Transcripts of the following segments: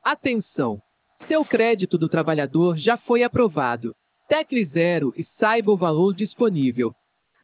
Atenção! Seu crédito do trabalhador já foi aprovado. Tecle 0 e saiba o valor disponível.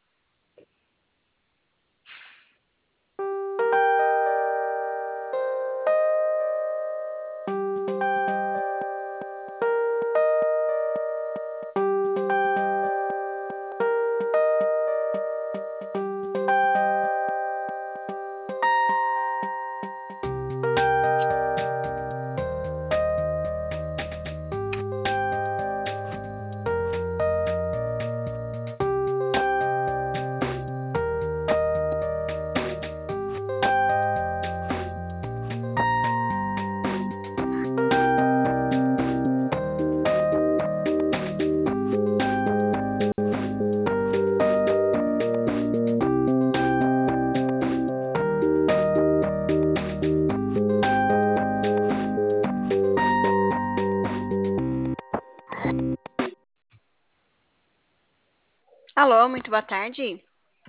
Alô, muito boa tarde.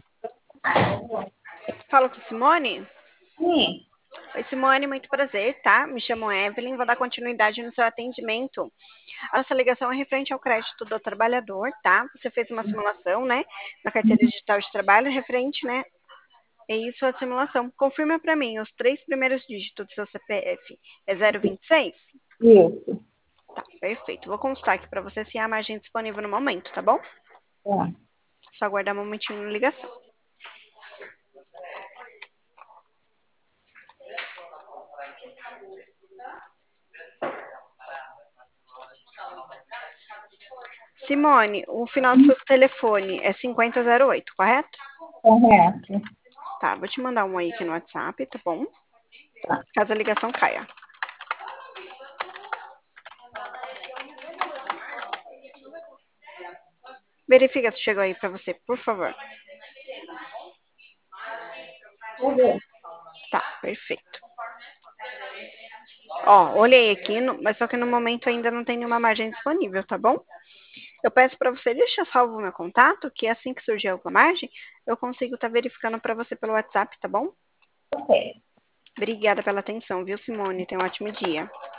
Falo com Simone? Sim. Oi, Simone, muito prazer, tá? Me chamo Evelyn, vou dar continuidade no seu atendimento. A nossa ligação é referente ao crédito do trabalhador, tá? Você fez uma simulação, né, na carteira digital de trabalho, referente, né? É isso, a simulação. Confirma para mim, os 3 primeiros dígitos do seu CPF é 026? Isso. Tá, perfeito. Vou constar aqui para você se há margem disponível no momento, tá bom? Tá. Só aguardar um momentinho na ligação. Simone, o final do seu telefone é 5008, correto? Correto. Tá, vou te mandar um aí aqui no WhatsApp, tá bom? Tá. Caso a ligação caia. Verifica se chegou aí para você, por favor. Chegou. Tá, perfeito. Ó, olhei aqui, mas só que no momento ainda não tem nenhuma margem disponível, tá bom? Eu peço para você deixar salvo o meu contato, que assim que surgir alguma margem, eu consigo estar verificando para você pelo WhatsApp, tá bom? Ok. Obrigada pela atenção, viu, Simone? Tenha um ótimo dia.